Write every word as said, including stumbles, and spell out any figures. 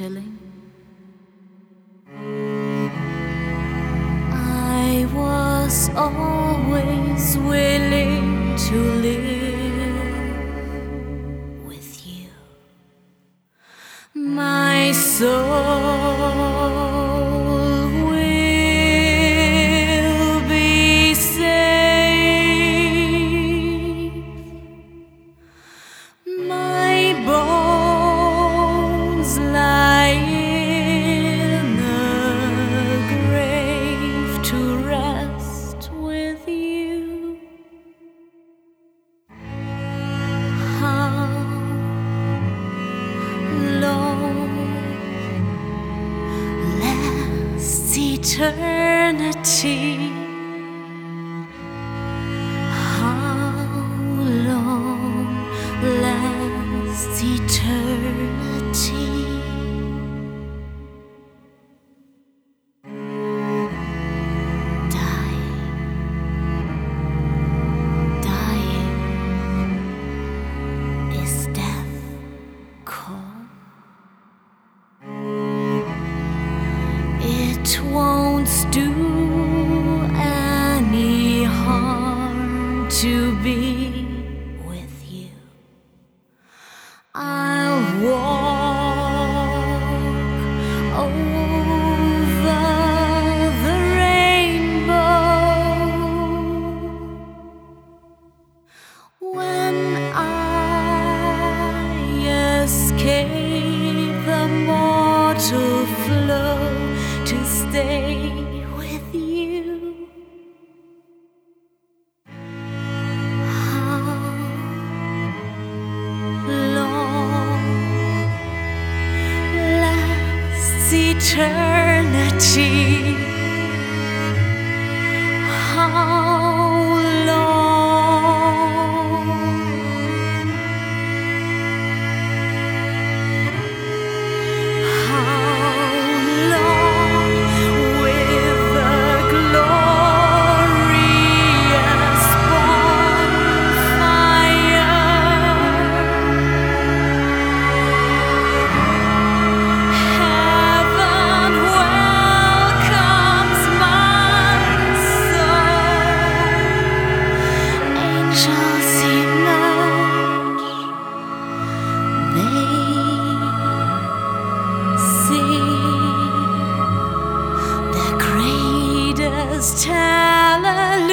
telling. I was always willing to live with you. My soul will be safe. My bones lie in the grave to rest with you. How long lasts eternity? How long lasts eternity? Dying, dying, is death cold? It won't do any harm to be with you. I'll walk over the rainbow when I escape the mortal flow to stay with you. How long lasts eternity? How long? How long with the glorious bonfire? Heaven welcomes my soul. Angels emerge, they sing their greatest hallelujah.